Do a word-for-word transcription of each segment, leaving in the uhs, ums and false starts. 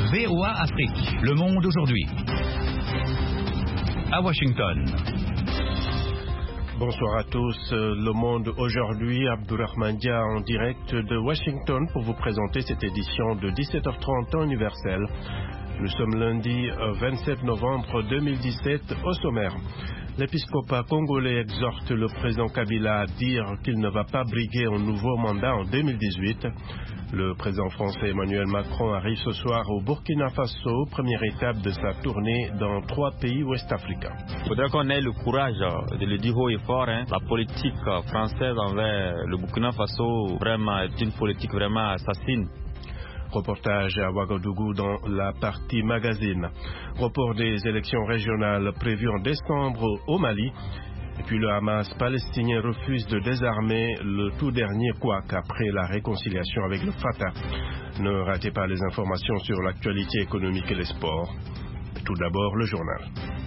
V O A Afrique, le monde aujourd'hui. À Washington. Bonsoir à tous. Le monde aujourd'hui, Abdourahmane Dia en direct de Washington pour vous présenter cette édition de dix-sept heures trente temps universel. Nous sommes lundi vingt-sept novembre deux mille dix-sept au sommaire. L'épiscopat congolais exhorte le président Kabila à dire qu'il ne va pas briguer un nouveau mandat en deux mille dix-huit. Le président français Emmanuel Macron arrive ce soir au Burkina Faso, première étape de sa tournée dans trois pays ouest-africains. Il faudrait qu'on ait le courage de le dire haut et fort. Hein. La politique française envers le Burkina Faso vraiment est une politique vraiment assassine. Reportage à Ouagadougou dans la partie magazine. Report des élections régionales prévues en décembre au Mali. Et puis le Hamas palestinien refuse de désarmer le tout dernier couac après la réconciliation avec le Fatah. Ne ratez pas les informations sur l'actualité économique et les sports. Tout d'abord le journal.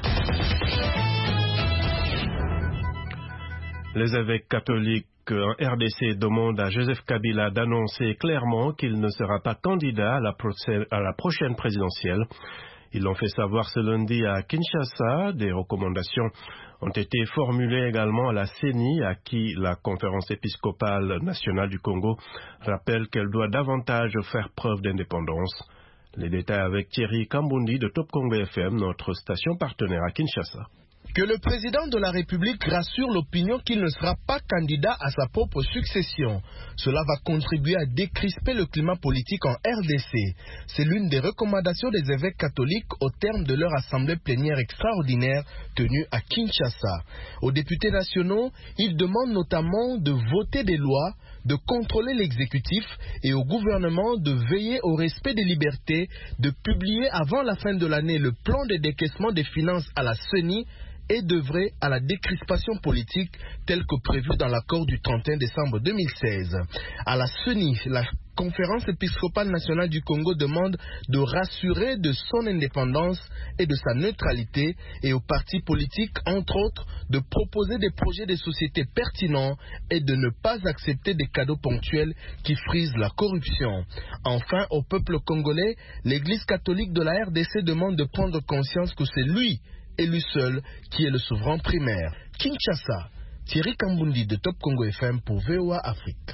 Les évêques catholiques en R D C demandent à Joseph Kabila d'annoncer clairement qu'il ne sera pas candidat à la, à la prochaine présidentielle. Ils l'ont fait savoir ce lundi à Kinshasa. Des recommandations ont été formulées également à la C E N I, à qui la conférence épiscopale nationale du Congo rappelle qu'elle doit davantage faire preuve d'indépendance. Les détails avec Thierry Kambundi de Top Congo F M, notre station partenaire à Kinshasa. Que le président de la République rassure l'opinion qu'il ne sera pas candidat à sa propre succession. Cela va contribuer à décrisper le climat politique en R D C. C'est l'une des recommandations des évêques catholiques au terme de leur assemblée plénière extraordinaire tenue à Kinshasa. Aux députés nationaux, ils demandent notamment de voter des lois, de contrôler l'exécutif et au gouvernement de veiller au respect des libertés, de publier avant la fin de l'année le plan de décaissement des finances à la C E N I et d'œuvrer à la décrispation politique telle que prévue dans l'accord du trente et un décembre deux mille seize. À la C E N I, la conférence épiscopale nationale du Congo demande de rassurer de son indépendance et de sa neutralité et aux partis politiques, entre autres, de proposer des projets de société pertinents et de ne pas accepter des cadeaux ponctuels qui frisent la corruption. Enfin, au peuple congolais, l'Église catholique de la R D C demande de prendre conscience que c'est lui et lui seul qui est le souverain primaire. Kinshasa, Thierry Kambundi de Top Congo F M pour V O A Afrique.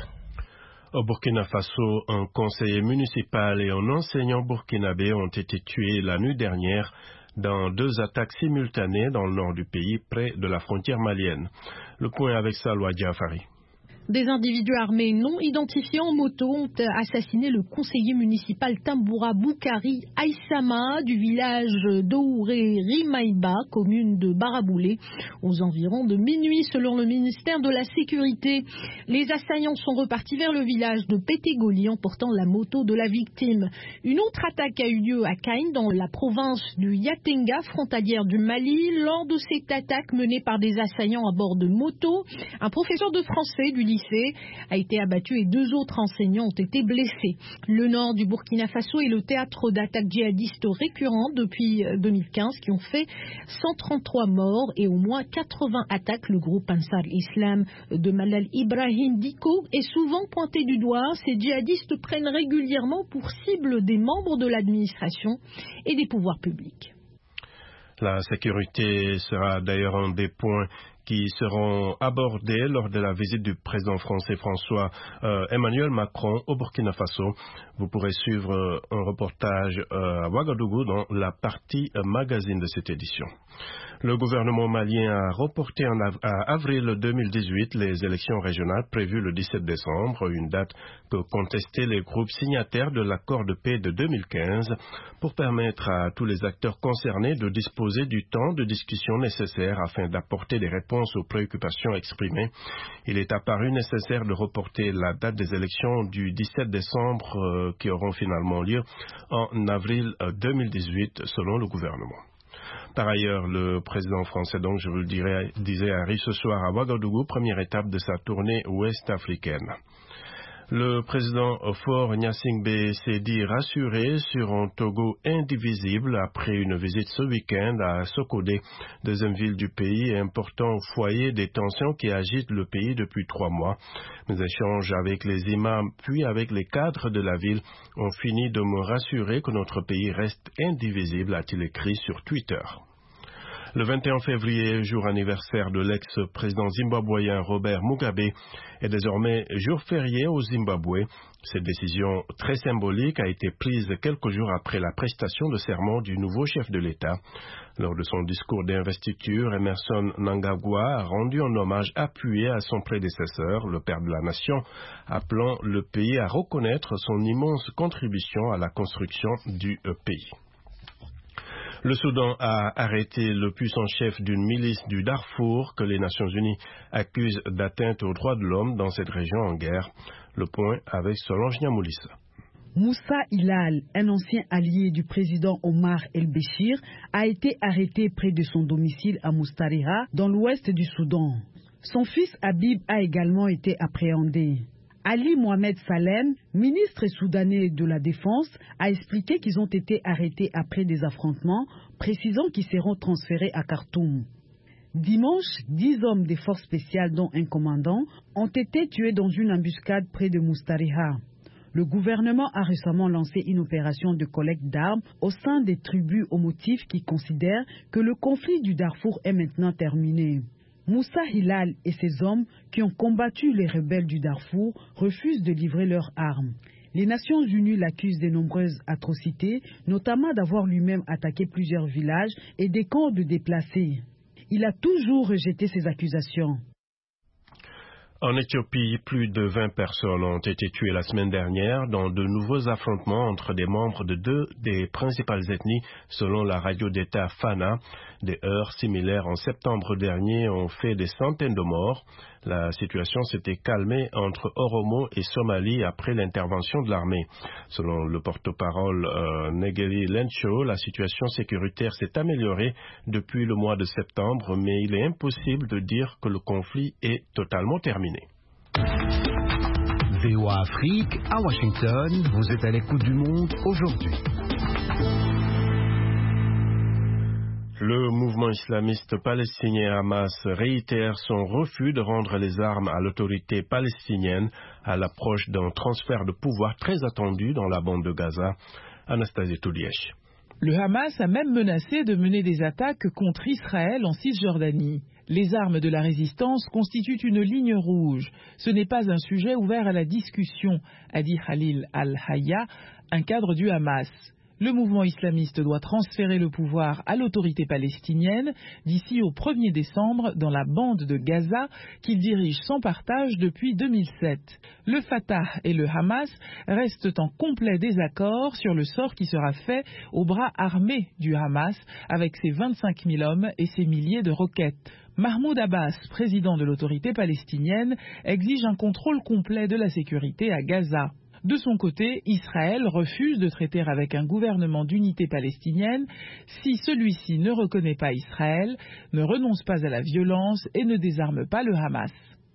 Au Burkina Faso, un conseiller municipal et un enseignant burkinabé ont été tués la nuit dernière dans deux attaques simultanées dans le nord du pays, près de la frontière malienne. Le point avec Salwa Diafari. Des individus armés non identifiés en moto ont assassiné le conseiller municipal Tamboura Boukari Aïssama du village d'Ouré Rimaïba, commune de Baraboulé, aux environs de minuit selon le ministère de la Sécurité. Les assaillants sont repartis vers le village de Pétégoli en portant la moto de la victime. Une autre attaque a eu lieu à Kain, dans la province du Yatenga, frontalière du Mali. Lors de cette attaque menée par des assaillants à bord de moto, un professeur de français du lycée a été abattu et deux autres enseignants ont été blessés. Le nord du Burkina Faso est le théâtre d'attaques djihadistes récurrentes depuis deux mille quinze qui ont fait cent trente-trois morts et au moins quatre-vingts attaques. Le groupe Ansar Islam de Malal Ibrahim Diko est souvent pointé du doigt. Ces djihadistes prennent régulièrement pour cible des membres de l'administration et des pouvoirs publics. La sécurité sera d'ailleurs un des points qui seront abordés lors de la visite du président français François euh, Emmanuel Macron au Burkina Faso. Vous pourrez suivre euh, un reportage euh, à Ouagadougou dans la partie euh, magazine de cette édition. Le gouvernement malien a reporté en av- à avril deux mille dix-huit les élections régionales prévues le dix-sept décembre, une date que contestaient les groupes signataires de l'accord de paix de deux mille quinze, pour permettre à tous les acteurs concernés de disposer du temps de discussion nécessaire afin d'apporter des réponses aux préoccupations exprimées. Il est apparu nécessaire de reporter la date des élections du dix-sept décembre euh, qui auront finalement lieu en avril euh, deux mille dix-huit selon le gouvernement. Par ailleurs, le président français, donc je vous le dirais, disais, arrive ce soir à Ouagadougou, première étape de sa tournée ouest-africaine. Le président Faure Gnassingbé s'est dit rassuré sur un Togo indivisible après une visite ce week-end à Sokodé, deuxième ville du pays et important foyer des tensions qui agitent le pays depuis trois mois. Mes échanges avec les imams puis avec les cadres de la ville ont fini de me rassurer que notre pays reste indivisible, a-t-il écrit sur Twitter. Le vingt et un février, jour anniversaire de l'ex-président zimbabwéen Robert Mugabe, est désormais jour férié au Zimbabwe. Cette décision très symbolique a été prise quelques jours après la prestation de serment du nouveau chef de l'État. Lors de son discours d'investiture, Emerson Mnangagwa a rendu un hommage appuyé à son prédécesseur, le père de la nation, appelant le pays à reconnaître son immense contribution à la construction du pays. Le Soudan a arrêté le puissant chef d'une milice du Darfour que les Nations Unies accusent d'atteinte aux droits de l'homme dans cette région en guerre. Le point avec Solange Niamoulissa. Moussa Hilal, un ancien allié du président Omar el-Béchir, a été arrêté près de son domicile à Mustariha, dans l'ouest du Soudan. Son fils Habib a également été appréhendé. Ali Mohamed Salem, ministre soudanais de la Défense, a expliqué qu'ils ont été arrêtés après des affrontements, précisant qu'ils seront transférés à Khartoum. Dimanche, dix hommes des forces spéciales, dont un commandant, ont été tués dans une embuscade près de Mustariha. Le gouvernement a récemment lancé une opération de collecte d'armes au sein des tribus au motif qui considèrent que le conflit du Darfour est maintenant terminé. Moussa Hilal et ses hommes qui ont combattu les rebelles du Darfour refusent de livrer leurs armes. Les Nations Unies l'accusent de nombreuses atrocités, notamment d'avoir lui-même attaqué plusieurs villages et des camps de déplacés. Il a toujours rejeté ces accusations. En Éthiopie, plus de vingt personnes ont été tuées la semaine dernière dans de nouveaux affrontements entre des membres de deux des principales ethnies, selon la radio d'État Fana. Des heurts similaires en septembre dernier ont fait des centaines de morts. La situation s'était calmée entre Oromo et Somalie après l'intervention de l'armée. Selon le porte-parole euh, Negeri Lencho, la situation sécuritaire s'est améliorée depuis le mois de septembre, mais il est impossible de dire que le conflit est totalement terminé. V O A Afrique, à Washington, vous êtes à l'écoute du monde aujourd'hui. Le mouvement islamiste palestinien Hamas réitère son refus de rendre les armes à l'autorité palestinienne à l'approche d'un transfert de pouvoir très attendu dans la bande de Gaza. Anastasie Toulièche. Le Hamas a même menacé de mener des attaques contre Israël en Cisjordanie. Les armes de la résistance constituent une ligne rouge. Ce n'est pas un sujet ouvert à la discussion, a dit Khalil al-Hayya, un cadre du Hamas. Le mouvement islamiste doit transférer le pouvoir à l'autorité palestinienne d'ici au premier décembre dans la bande de Gaza qu'il dirige sans partage depuis deux mille sept. Le Fatah et le Hamas restent en complet désaccord sur le sort qui sera fait au bras armé du Hamas avec ses vingt-cinq mille hommes et ses milliers de roquettes. Mahmoud Abbas, président de l'autorité palestinienne, exige un contrôle complet de la sécurité à Gaza. De son côté, Israël refuse de traiter avec un gouvernement d'unité palestinienne si celui-ci ne reconnaît pas Israël, ne renonce pas à la violence et ne désarme pas le Hamas.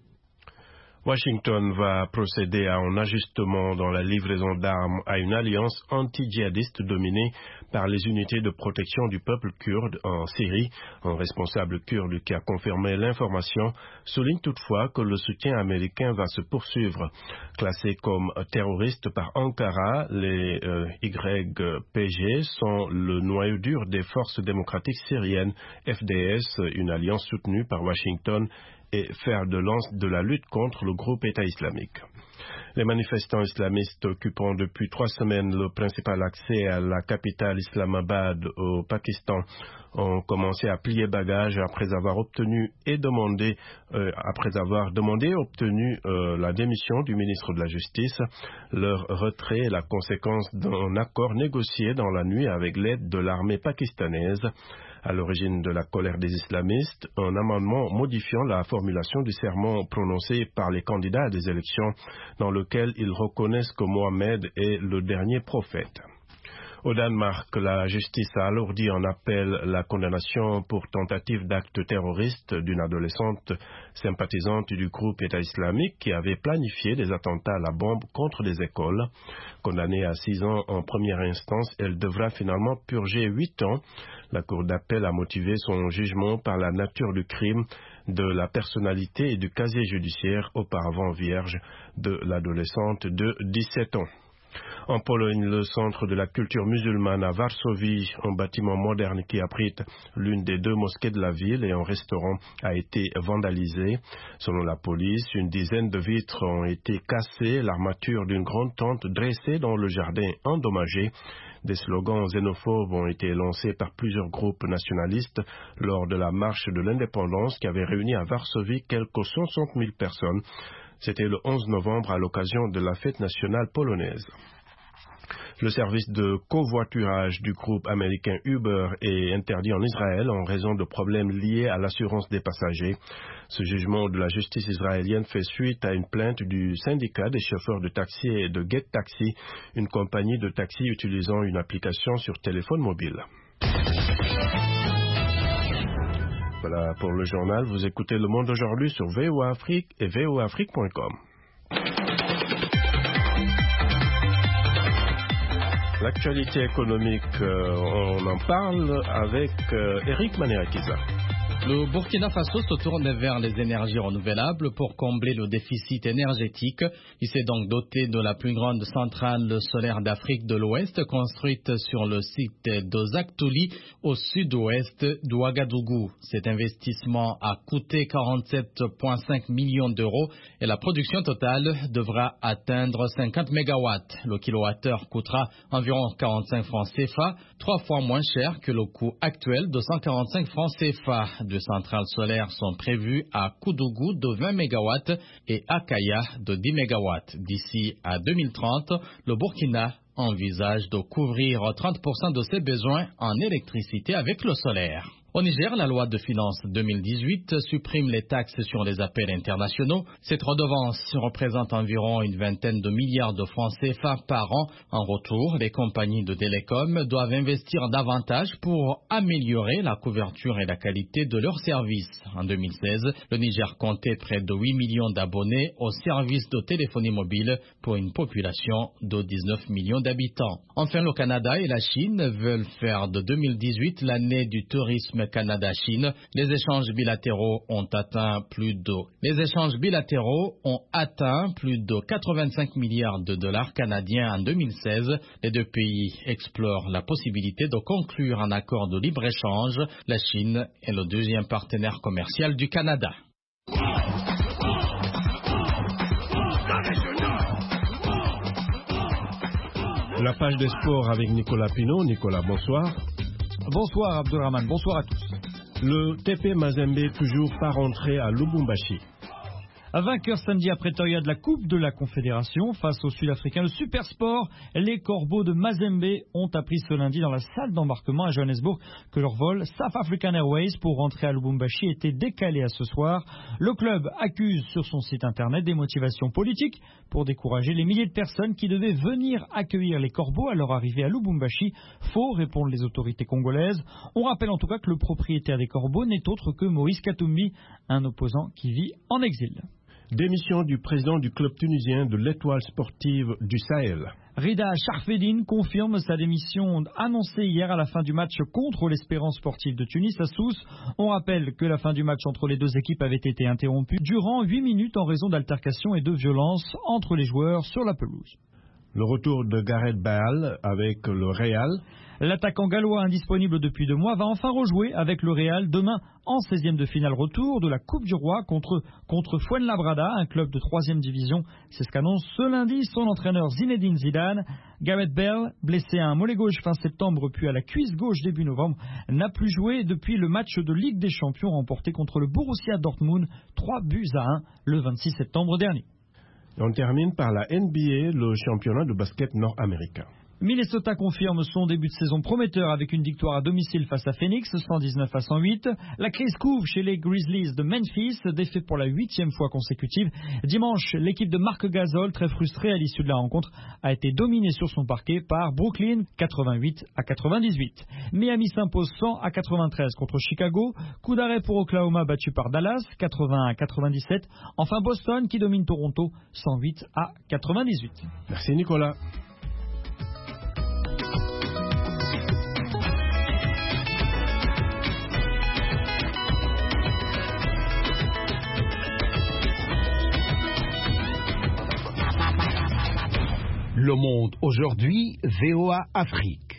Washington va procéder à un ajustement dans la livraison d'armes à une alliance anti-djihadiste dominée par les unités de protection du peuple kurde en Syrie. Un responsable kurde qui a confirmé l'information souligne toutefois que le soutien américain va se poursuivre. Classés comme terroristes par Ankara, les euh, Y P G sont le noyau dur des forces démocratiques syriennes, F D S, une alliance soutenue par Washington, et fer de lance de la lutte contre le groupe État islamique. Les manifestants islamistes occupant depuis trois semaines le principal accès à la capitale Islamabad au Pakistan ont commencé à plier bagages après avoir obtenu et demandé, euh, après avoir demandé et obtenu euh, la démission du ministre de la Justice. Leur retrait est la conséquence d'un accord négocié dans la nuit avec l'aide de l'armée pakistanaise. À l'origine de la colère des islamistes, un amendement modifiant la formulation du serment prononcé par les candidats à des élections dans lequel ils reconnaissent que Mohammed est le dernier prophète. Au Danemark, la justice a alourdi en appel la condamnation pour tentative d'acte terroriste d'une adolescente sympathisante du groupe État islamique qui avait planifié des attentats à la bombe contre des écoles. Condamnée à six ans en première instance, elle devra finalement purger huit ans. La Cour d'appel a motivé son jugement par la nature du crime, de la personnalité et du casier judiciaire auparavant vierge de l'adolescente de dix-sept ans. En Pologne, le centre de la culture musulmane à Varsovie, un bâtiment moderne qui abrite l'une des deux mosquées de la ville et un restaurant a été vandalisé. Selon la police, une dizaine de vitres ont été cassées, l'armature d'une grande tente dressée dans le jardin endommagée. Des slogans xénophobes ont été lancés par plusieurs groupes nationalistes lors de la marche de l'indépendance qui avait réuni à Varsovie quelques soixante mille personnes. C'était le onze novembre à l'occasion de la fête nationale polonaise. Le service de covoiturage du groupe américain Uber est interdit en Israël en raison de problèmes liés à l'assurance des passagers. Ce jugement de la justice israélienne fait suite à une plainte du syndicat des chauffeurs de taxi et de Get Taxi, une compagnie de taxi utilisant une application sur téléphone mobile. Voilà pour le journal. Vous écoutez Le Monde aujourd'hui sur V O A Afrique et V O A Afrique point com. L'actualité économique, euh, on en parle avec euh, Eric Manéakiza. Le Burkina Faso se tourne vers les énergies renouvelables pour combler le déficit énergétique. Il s'est donc doté de la plus grande centrale solaire d'Afrique de l'Ouest, construite sur le site d'Ozaktouli, au sud-ouest d'Ouagadougou. Cet investissement a coûté quarante-sept virgule cinq millions d'euros et la production totale devra atteindre cinquante mégawatts. Le kilowattheure coûtera environ quarante-cinq francs C F A, trois fois moins cher que le coût actuel de cent quarante-cinq francs C F A. Deux centrales solaires sont prévues à Koudougou de vingt mégawatts et à Kaya de dix mégawatts. D'ici à deux mille trente, le Burkina envisage de couvrir trente pour cent de ses besoins en électricité avec le solaire. Au Niger, la loi de finances deux mille dix-huit supprime les taxes sur les appels internationaux. Cette redevance représente environ une vingtaine de milliards de francs C F A par an. En retour, les compagnies de télécom doivent investir davantage pour améliorer la couverture et la qualité de leurs services. En deux mille seize, le Niger comptait près de huit millions d'abonnés aux services de téléphonie mobile pour une population de dix-neuf millions d'habitants. Enfin, le Canada et la Chine veulent faire de deux mille dix-huit l'année du tourisme Canada-Chine. Les échanges bilatéraux ont atteint plus de les échanges bilatéraux ont atteint plus de quatre-vingt-cinq milliards de dollars canadiens en deux mille seize. Les deux pays explorent la possibilité de conclure un accord de libre-échange. La Chine est le deuxième partenaire commercial du Canada. La page des sports avec Nicolas Pinault. Nicolas, bonsoir. Bonsoir Abdelrahman, bonsoir à tous. Le T P Mazembe toujours pas rentré à Lubumbashi. Vainqueur samedi à Pretoria de la Coupe de la Confédération face aux Sud-Africains, le Super Sport, les Corbeaux de Mazembe ont appris ce lundi dans la salle d'embarquement à Johannesburg que leur vol South African Airways pour rentrer à Lubumbashi était décalé à ce soir. Le club accuse sur son site internet des motivations politiques pour décourager les milliers de personnes qui devaient venir accueillir les Corbeaux à leur arrivée à Lubumbashi. Faux, répondent les autorités congolaises. On rappelle en tout cas que le propriétaire des Corbeaux n'est autre que Moïse Katumbi, un opposant qui vit en exil. Démission du président du club tunisien de l'Étoile sportive du Sahel. Rida Charfedine confirme sa démission annoncée hier à la fin du match contre l'Espérance sportive de Tunis à Sousse. On rappelle que la fin du match entre les deux équipes avait été interrompue durant huit minutes en raison d'altercations et de violences entre les joueurs sur la pelouse. Le retour de Gareth Bale avec le Real. L'attaquant gallois indisponible depuis deux mois va enfin rejouer avec le Real demain en seizième de finale retour de la Coupe du Roi contre, contre Fuenlabrada, un club de troisième division. C'est ce qu'annonce ce lundi son entraîneur Zinedine Zidane. Gareth Bale, blessé à un mollet gauche fin septembre puis à la cuisse gauche début novembre, n'a plus joué depuis le match de Ligue des Champions remporté contre le Borussia Dortmund, trois buts à un le vingt-six septembre dernier. On termine par la N B A, le championnat de basket nord-américain. Minnesota confirme son début de saison prometteur avec une victoire à domicile face à Phoenix, cent dix-neuf à cent huit. La crise couve chez les Grizzlies de Memphis, défait pour la huitième fois consécutive. Dimanche, l'équipe de Marc Gasol, très frustrée à l'issue de la rencontre, a été dominée sur son parquet par Brooklyn, quatre-vingt-huit à quatre-vingt-dix-huit. Miami s'impose cent à quatre-vingt-treize contre Chicago. Coup d'arrêt pour Oklahoma battu par Dallas, quatre-vingts à quatre-vingt-dix-sept. Enfin Boston qui domine Toronto, cent huit à quatre-vingt-dix-huit. Merci Nicolas. Le Monde aujourd'hui, V O A Afrique.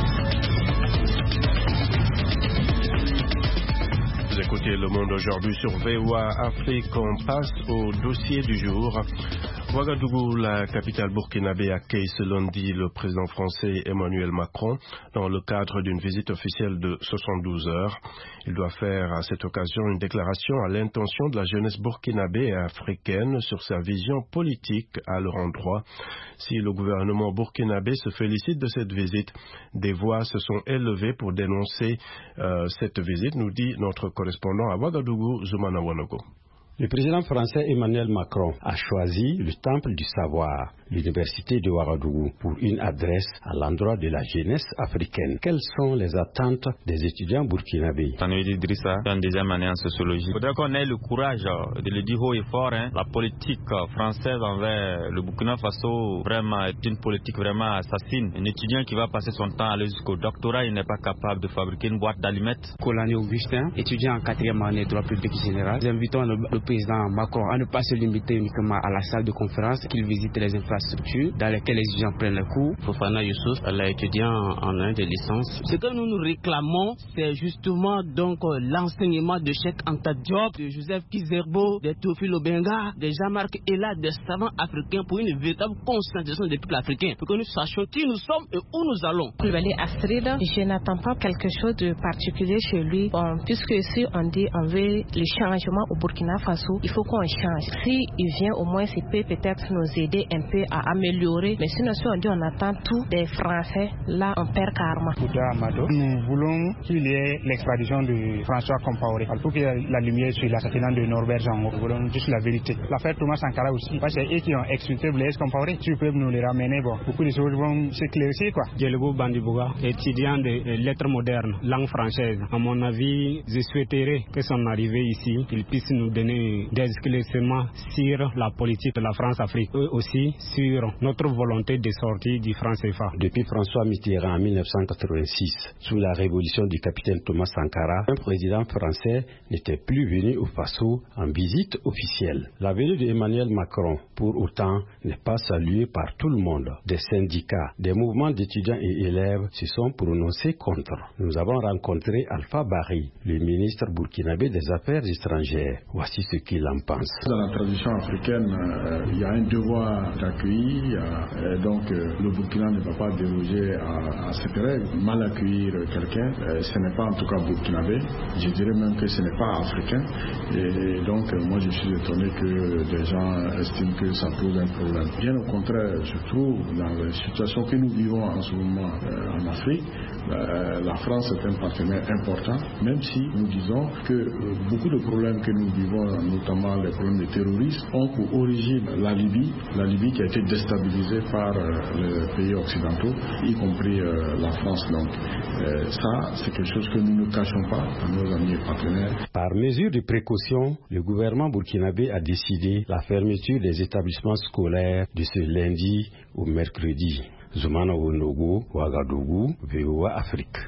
Vous écoutez Le Monde aujourd'hui sur V O A Afrique. On passe au dossier du jour. Ouagadougou, la capitale burkinabé, accueille ce lundi le président français Emmanuel Macron dans le cadre d'une visite officielle de soixante-douze heures. Il doit faire à cette occasion une déclaration à l'intention de la jeunesse burkinabé et africaine sur sa vision politique à leur endroit. Si le gouvernement burkinabé se félicite de cette visite, des voix se sont élevées pour dénoncer euh, cette visite, nous dit notre correspondant à Ouagadougou, Zoumana Wanogo. Le président français Emmanuel Macron a choisi le Temple du Savoir, l'Université de Ouagadougou, pour une adresse à l'endroit de la jeunesse africaine. Quelles sont les attentes des étudiants burkinabés? Tanouidi Idrissa, en deuxième année en sociologie. Il faudrait qu'on ait le courage de le dire haut et fort. Hein. La politique française envers le Burkina Faso vraiment est une politique vraiment assassine. Un étudiant qui va passer son temps à aller jusqu'au doctorat, il n'est pas capable de fabriquer une boîte d'allumettes. Colani Augustin, étudiant en quatrième année de droit public général. Nous invitons le, le président Macron à ne pas se limiter uniquement à la salle de conférence, qu'il visite les infrastructures dans lesquelles les étudiants prennent les cours. Fofana Youssouf, étudiant en un de licence. Ce que nous nous réclamons, c'est justement donc l'enseignement de Cheikh Anta Diop, de Joseph Kizerbo, de Théophile Obenga, de Jean-Marc Ella, des savants africains pour une véritable conscientisation des peuples africains, pour que nous sachions qui nous sommes et où nous allons. Koulibaly Astrid, je n'attends pas quelque chose de particulier chez lui, bon, puisque si on dit on veut le changement au Burkina Faso, il faut qu'on change. Si il vient au moins, il peut peut-être nous aider un peu à améliorer. Mais sinon, si on dit on attend tout des Français, là on perd karma. Nous voulons qu'il y ait l'extradition de François Compaoré. Il faut qu'il y ait la lumière sur l'assassinat de Norbert Jango. Nous voulons juste la vérité. L'affaire Thomas Sankara aussi, parce que c'est eux qui ont exécuté Blaise Compaoré. Si ils peuvent nous les ramener, bon, beaucoup de choses vont s'éclaircir, quoi. Dielgo Bandibouga, étudiant de lettres modernes, langue française. À mon avis, je souhaiterais que son arrivée ici, il puisse nous donner des éclaircissements sur la politique de la France-Afrique, eux aussi sur notre volonté de sortir du franc C F A. Depuis François Mitterrand en mille neuf cent quatre-vingt-six, sous la révolution du capitaine Thomas Sankara, un président français n'était plus venu au Faso en visite officielle. La venue d'Emmanuel Macron, pour autant, n'est pas saluée par tout le monde. Des syndicats, des mouvements d'étudiants et élèves se sont prononcés contre. Nous avons rencontré Alpha Barry, le ministre burkinabé des Affaires étrangères. Voici ce qu'il en pense. Dans la tradition africaine, euh, il y a un devoir d'accueillir, euh, donc euh, le Burkina ne va pas déroger à, à cette règle. Mal accueillir quelqu'un, euh, ce n'est pas en tout cas burkinabé, je dirais même que ce n'est pas africain. Et, et donc euh, moi je suis étonné que des gens estiment que ça pose un problème. Bien au contraire, je trouve dans la situation que nous vivons en ce moment euh, en Afrique, euh, la France est un partenaire important, même si nous disons que euh, beaucoup de problèmes que nous vivons, notamment les problèmes de terrorisme, ont pour origine la Libye, la Libye qui a été déstabilisée par euh, les pays occidentaux, y compris euh, la France. Donc euh, ça, c'est quelque chose que nous ne cachons pas à nos amis et partenaires. Par mesure de précaution, le gouvernement burkinabé a décidé la fermeture des établissements scolaires de ce lundi au mercredi. Zoumana Wanogo, Ouagadougou, V O A Afrique.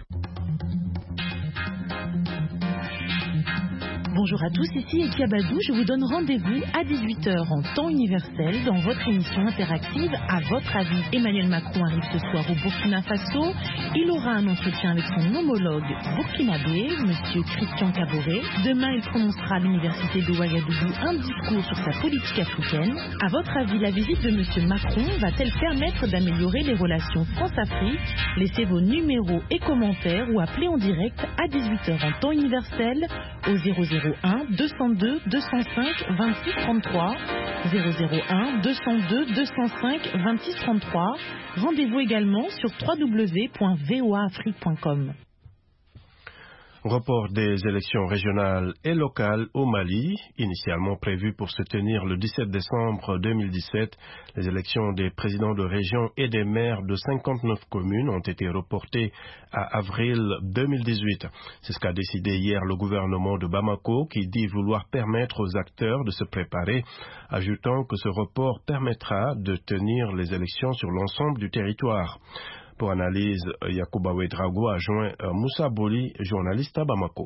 Bonjour à tous, ici Ekia Badou, je vous donne rendez-vous à dix-huit heures en temps universel dans votre émission interactive À votre avis. Emmanuel Macron arrive ce soir au Burkina Faso. Il aura un entretien avec son homologue burkinabé, M. Christian Kaboré. Demain, il prononcera à l'université de Ouagadougou un discours sur sa politique africaine. À votre avis, la visite de M. Macron va-t-elle permettre d'améliorer les relations France-Afrique? Laissez vos numéros et commentaires ou appelez en direct à dix-huit heures en temps universel au zéro zéro un deux cent deux deux cent cinq vingt-six trente-trois, zéro zéro un deux cent deux deux cent cinq vingt-six trente-trois. Rendez-vous également sur w w w point v o a afrique point com. Report des élections régionales et locales au Mali, initialement prévues pour se tenir le dix-sept décembre deux mille dix-sept, les élections des présidents de région et des maires de cinquante-neuf communes ont été reportées à avril deux mille dix-huit. C'est ce qu'a décidé hier le gouvernement de Bamako qui dit vouloir permettre aux acteurs de se préparer, ajoutant que ce report permettra de tenir les élections sur l'ensemble du territoire. Pour analyse, Yacouba Ouedraogo a joint Moussa Boli, journaliste à Bamako.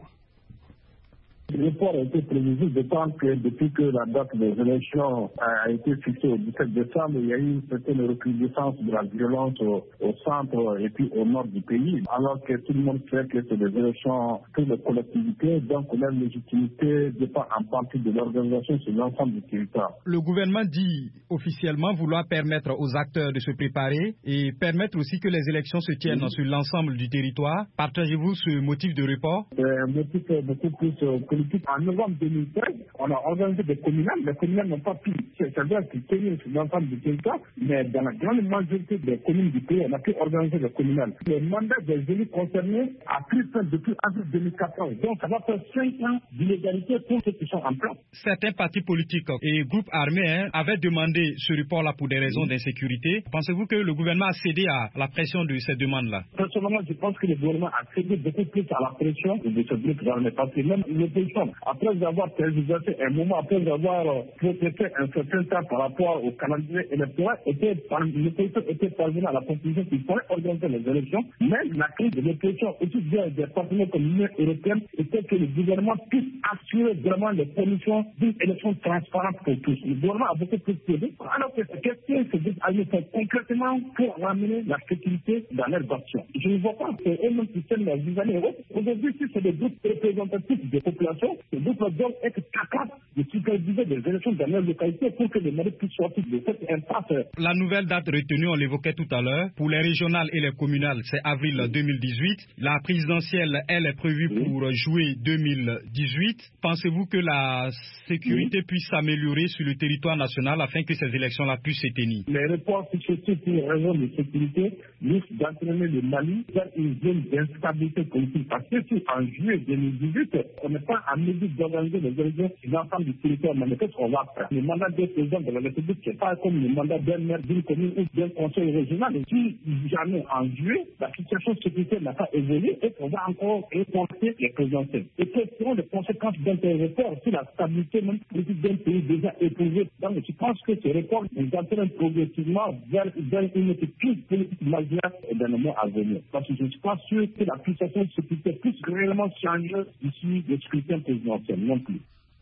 Le report a été prévisible, d'autant que depuis que la date des élections a été fixée au dix-sept décembre, il y a eu une certaine recrudescence de la violence au, au centre et puis au nord du pays, alors que tout le monde sait que c'est des élections pour les collectivités, donc la légitimité dépend en partie de l'organisation sur l'ensemble du territoire. Le gouvernement dit officiellement vouloir permettre aux acteurs de se préparer et permettre aussi que les élections se tiennent oui. sur l'ensemble du territoire. Partagez-vous ce motif de report? C'est un motif beaucoup plus politique. En novembre deux mille treize, on a organisé des communales. Les communales n'ont pas pu, c'est-à-dire qu'ils tiennent sur l'ensemble du territoire, mais dans la grande majorité des communes du pays, on a pu organiser des communales. Le mandat des élus concernés a pris fin depuis avril deux mille quatorze. Donc ça va faire cinq ans d'illégalité pour ceux qui sont en place. Certains partis politiques et groupes armés hein, avaient demandé ce report-là pour des raisons d'insécurité. Pensez-vous que le gouvernement a cédé à la pression de ces demandes-là? Personnellement, je pense que le gouvernement a cédé beaucoup plus à la pression de ce groupe armé. Parce que même l'opposition, après avoir tergiversé un moment, après avoir protesté un certain temps par rapport au calendrier électoral, l'opposition était parvenue à la conclusion qu'il fallait organiser les élections. Mais la crise de l'opposition, aussi bien des partenaires comme l'Union européenne, était que le gouvernement puisse assurer vraiment les conditions d'une élection transparente pour tous. Le gouvernement a beaucoup plus cédé, alors que ces questions se disent font concrètement pour ramener la sécurité dans leurs actions. Je ne vois pas que eux-mêmes qui tiennent la vis-à-vis Europe. Aujourd'hui, si c'est des groupes représentatifs des populations, ces groupes doivent être capables de superviser des élections dans leur localité pour que les Mali puissent sortir de cette impasse. La nouvelle date retenue, on l'évoquait tout à l'heure, pour les régionales et les communales, c'est avril deux mille dix-huit. La présidentielle, elle, est prévue oui. pour juillet deux mille dix-huit. Pensez-vous que la sécurité oui. puisse s'améliorer sur le territoire national afin que ces élections-là puissent se tenir? Les reports successifs pour les raisons de sécurité risquent d'entraîner le Mali dans une zone d'instabilité politique. Parce que si en juillet deux mille dix-huit, on n'est pas en mesure d'organiser les élections sur l'ensemble du territoire, mais qu'est-ce qu'on va faire? Le mandat des présidents de la République, c'est pas comme le mandat d'un maire d'une commune ou d'un conseil régional. Et si jamais en juillet, la situation sécuritaire n'a pas évolué et qu'on va encore reporter les présidentielles. Et quelles seront les conséquences d'un tel report si la stabilité même politique d'un pays déjà éprouvée? Donc je pense que ce report nous entraîne progressivement vers, vers une crise politique majeure dans le mois à venir. Parce que je ne suis pas sûr que la situation sécuritaire puisse réellement changer ici le scrutin présidentiel non plus.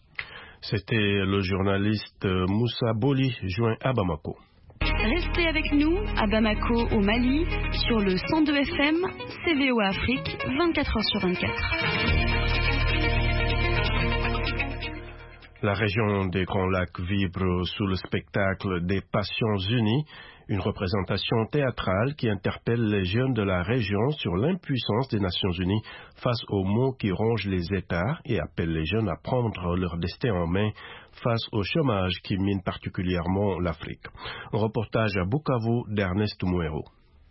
C'était le journaliste Moussa Boli, joint à Bamako. Restez avec nous à Bamako, au Mali, sur le cent deux F M, C V O Afrique, vingt-quatre heures sur vingt-quatre. La région des Grands Lacs vibre sous le spectacle des Passions Unies, une représentation théâtrale qui interpelle les jeunes de la région sur l'impuissance des Nations Unies face aux maux qui rongent les États et appelle les jeunes à prendre leur destin en main face au chômage qui mine particulièrement l'Afrique. Un reportage à Bukavu d'Ernest Mouero.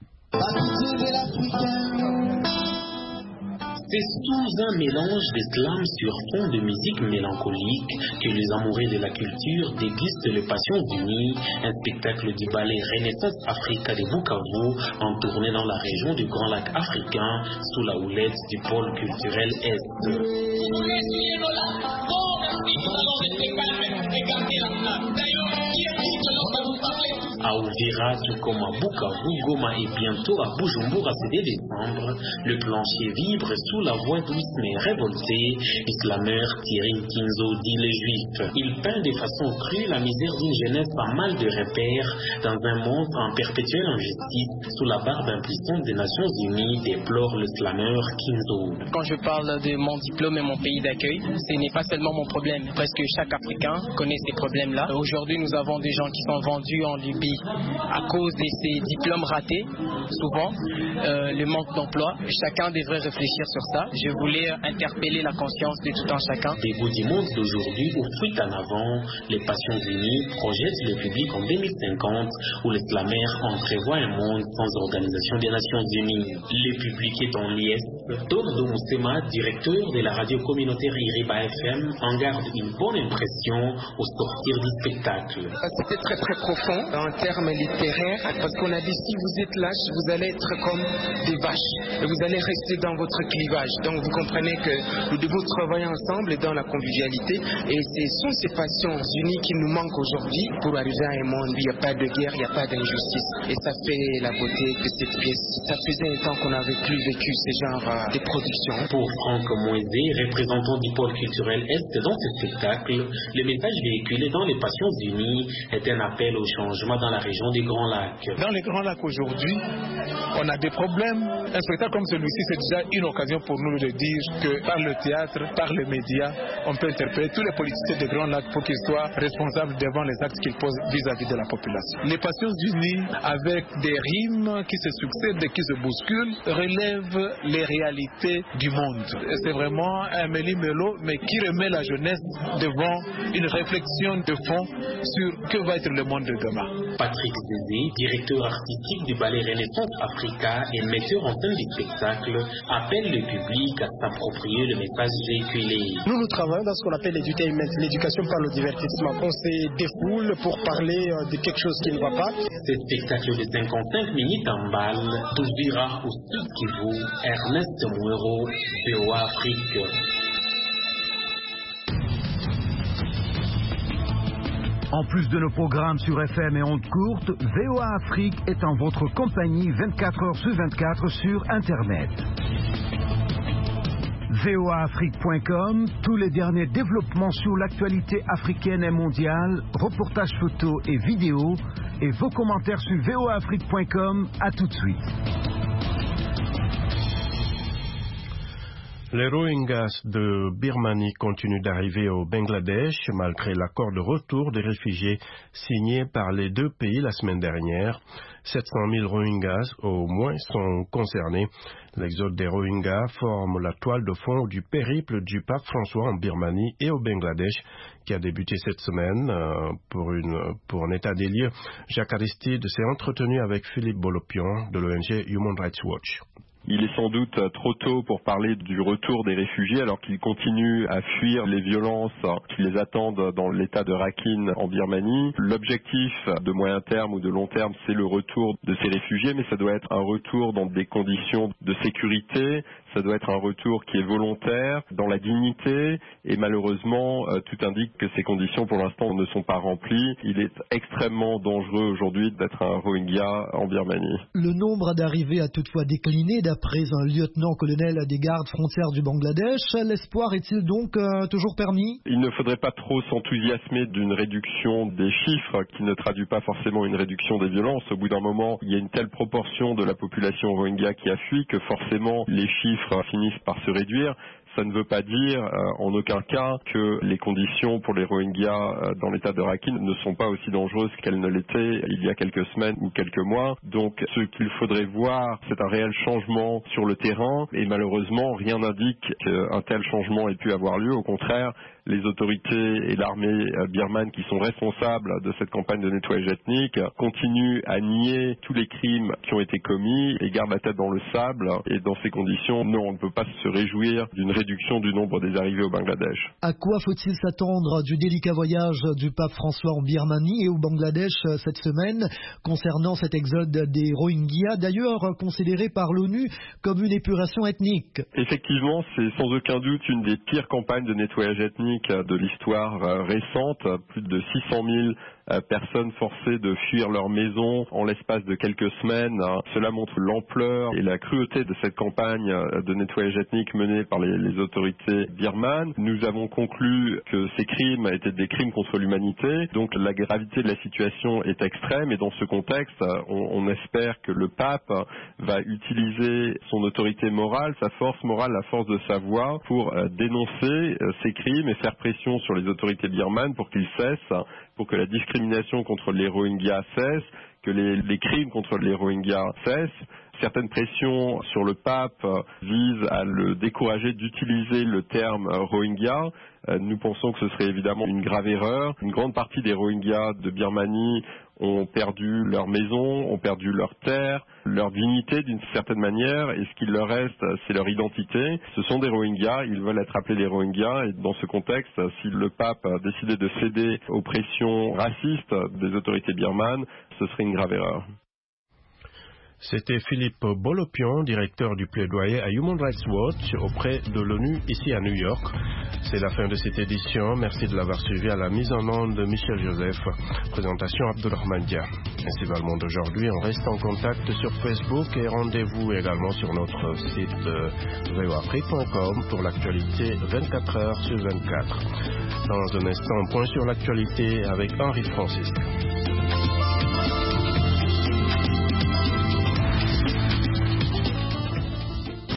C'est sous un mélange de slam sur fond de musique mélancolique que les amoureux de la culture dégustent les Passions Unies, un spectacle du ballet Renaissance Africa de Bukavu, en tournée dans la région du Grand Lac africain, sous la houlette du pôle culturel Est. À Uvira, tout comme à Bukavu, Goma et bientôt à Bujumbura ce deux décembre, le plancher vibre sous la voix douce mais révoltée du slameur Thierry Kinzo dit les Juifs. Il peint de façon crue la misère d'une jeunesse pas mal de repères dans un monde en perpétuelle injustice sous la barbe impuissante des Nations Unies, déplore le slameur Kinzo. Quand je parle de mon diplôme et mon pays d'accueil, ce n'est pas seulement mon problème. Presque chaque Africain connaît ces problèmes-là. Aujourd'hui, nous avons des gens qui sont vendus en Libye À cause de ces diplômes ratés, souvent, euh, le manque d'emploi, chacun devrait réfléchir sur ça. Je voulais interpeller la conscience de tout un chacun. Des bouts du monde d'aujourd'hui où fuite en avant, les Nations Unies projettent le public en deux mille cinquante où les slameurs entrevoient un monde sans organisation des Nations Unies. Le public est en liesse. Tordo Moussema, directeur de la radio communautaire Iriba F M, en garde une bonne impression au sortir du spectacle. C'était très très profond en termes littéraires parce qu'on a dit si vous êtes lâche, vous allez être comme des vaches et vous allez rester dans votre clivage. Donc vous comprenez que nous devons travailler ensemble dans la convivialité et ce sont ces passions unies qui nous manquent aujourd'hui pour arriver à un monde où il n'y a pas de guerre, il n'y a pas d'injustice. Et ça fait la beauté de cette pièce. Ça faisait un temps qu'on n'avait plus vécu ce genre euh, de production. Pour Franck Moisé, représentant du pôle culturel Est dans ce spectacle, le message véhiculé dans les Passions Unies est un appel au changement dans la région des Grands Lacs. Dans les Grands Lacs aujourd'hui, on a des problèmes. Un spectacle comme celui-ci, c'est déjà une occasion pour nous de dire que par le théâtre, par les médias, on peut interpeller tous les politiciens des Grands Lacs pour qu'ils soient responsables devant les actes qu'ils posent vis-à-vis de la population. Les Passions Unies, avec des rimes qui se succèdent et qui se bousculent, relèvent les réalités du monde. C'est vraiment un méli-mélo, mais qui remet la jeunesse devant une réflexion de fond sur que va être le monde de demain. Patrick Zézé, directeur artistique du ballet Renaissance Africa et metteur en scène du spectacle, appelle le public à s'approprier le message véhiculé. Nous, nous travaillons dans ce qu'on appelle l'edutainment, l'éducation par le divertissement. On se défoule pour parler de quelque chose qui ne va pas. Ce spectacle de cinquante-cinq minutes en balle t'ouvrira au Sud Kivu. Ernest Mouero, V O A Afrique. En plus de nos programmes sur F M et ondes courtes, V O A Afrique est en votre compagnie vingt-quatre heures sur vingt-quatre sur Internet. V O A Afrique point com, tous les derniers développements sur l'actualité africaine et mondiale, reportages photos et vidéos, et vos commentaires sur V O A Afrique point com. À tout de suite. Les Rohingyas de Birmanie continuent d'arriver au Bangladesh malgré l'accord de retour des réfugiés signé par les deux pays la semaine dernière. sept cent mille Rohingyas au moins sont concernés. L'exode des Rohingyas forme la toile de fond du périple du pape François en Birmanie et au Bangladesh qui a débuté cette semaine. Pour, une, pour un état des lieux, Jacques Aristide s'est entretenu avec Philippe Bolopian de l'O N G Human Rights Watch. Il est sans doute trop tôt pour parler du retour des réfugiés alors qu'ils continuent à fuir les violences qui les attendent dans l'état de Rakhine en Birmanie. L'objectif de moyen terme ou de long terme, c'est le retour de ces réfugiés, mais ça doit être un retour dans des conditions de sécurité, ça doit être un retour qui est volontaire, dans la dignité, et malheureusement, tout indique que ces conditions pour l'instant ne sont pas remplies. Il est extrêmement dangereux aujourd'hui d'être un Rohingya en Birmanie. Le nombre d'arrivées a toutefois décliné d'après un lieutenant-colonel des gardes frontières du Bangladesh. L'espoir est-il donc euh, toujours permis? Il ne faudrait pas trop s'enthousiasmer d'une réduction des chiffres qui ne traduit pas forcément une réduction des violences. Au bout d'un moment, il y a une telle proportion de la population Rohingya qui a fui que forcément les chiffres finissent par se réduire. Ça ne veut pas dire euh, en aucun cas que les conditions pour les Rohingyas euh, dans l'état de Rakhine ne sont pas aussi dangereuses qu'elles ne l'étaient il y a quelques semaines ou quelques mois. Donc ce qu'il faudrait voir, c'est un réel changement sur le terrain et malheureusement rien n'indique qu'un tel changement ait pu avoir lieu. Au contraire, les autorités et l'armée birmane qui sont responsables de cette campagne de nettoyage ethnique continuent à nier tous les crimes qui ont été commis et gardent la tête dans le sable. Et dans ces conditions, non, on ne peut pas se réjouir d'une réduction du nombre des arrivées au Bangladesh. À quoi faut-il s'attendre du délicat voyage du pape François en Birmanie et au Bangladesh cette semaine concernant cet exode des Rohingyas, d'ailleurs considéré par l'ONU comme une épuration ethnique? Effectivement, c'est sans aucun doute une des pires campagnes de nettoyage ethnique de l'histoire récente. Plus de six cent mille personnes forcées de fuir leur maison en l'espace de quelques semaines. Cela montre l'ampleur et la cruauté de cette campagne de nettoyage ethnique menée par les, les autorités birmanes. Nous avons conclu que ces crimes étaient des crimes contre l'humanité, donc la gravité de la situation est extrême et dans ce contexte, on, on espère que le pape va utiliser son autorité morale, sa force morale, la force de sa voix pour dénoncer ces crimes et faire pression sur les autorités birmanes pour qu'ils cessent, pour que la discrimination discrimination contre les Rohingyas cesse, que les, les crimes contre les Rohingyas cessent. Certaines pressions sur le pape visent à le décourager d'utiliser le terme Rohingya. Nous pensons que ce serait évidemment une grave erreur. Une grande partie des Rohingyas de Birmanie ont perdu leur maison, ont perdu leur terre, leur dignité d'une certaine manière, et ce qu'il leur reste, c'est leur identité. Ce sont des Rohingyas, ils veulent être appelés les Rohingyas, et dans ce contexte, si le pape a décidé de céder aux pressions racistes des autorités birmanes, ce serait une grave erreur. C'était Philippe Bolopion, directeur du plaidoyer à Human Rights Watch auprès de l'ONU ici à New York. C'est la fin de cette édition. Merci de l'avoir suivi. À la mise en onde de Michel Joseph. Présentation Abdulrahman Dia. Ainsi va le monde aujourd'hui. On reste en contact sur Facebook et rendez-vous également sur notre site v o afrique point com pour l'actualité vingt-quatre heures sur vingt-quatre. Dans un instant, point sur l'actualité avec Henri Francisque.